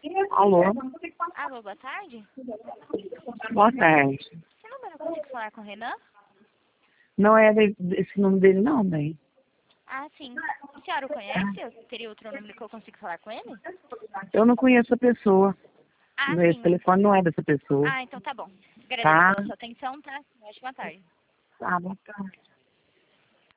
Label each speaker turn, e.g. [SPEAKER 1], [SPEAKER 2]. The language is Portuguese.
[SPEAKER 1] Alô?
[SPEAKER 2] Alô, boa tarde.
[SPEAKER 1] Boa tarde.
[SPEAKER 2] Esse número eu consigo falar com o Renan?
[SPEAKER 1] Não é esse nome dele não, bem.
[SPEAKER 2] Ah, sim. A senhora o conhece? Eu teria outro número que eu consigo falar com ele?
[SPEAKER 1] Eu não conheço a pessoa.
[SPEAKER 2] Ah,
[SPEAKER 1] Esse
[SPEAKER 2] sim.
[SPEAKER 1] telefone não é dessa pessoa.
[SPEAKER 2] Ah, então tá bom. Agradeço
[SPEAKER 1] Tá?
[SPEAKER 2] pela sua atenção, tá? Ótima tarde.
[SPEAKER 1] Tá, boa tarde.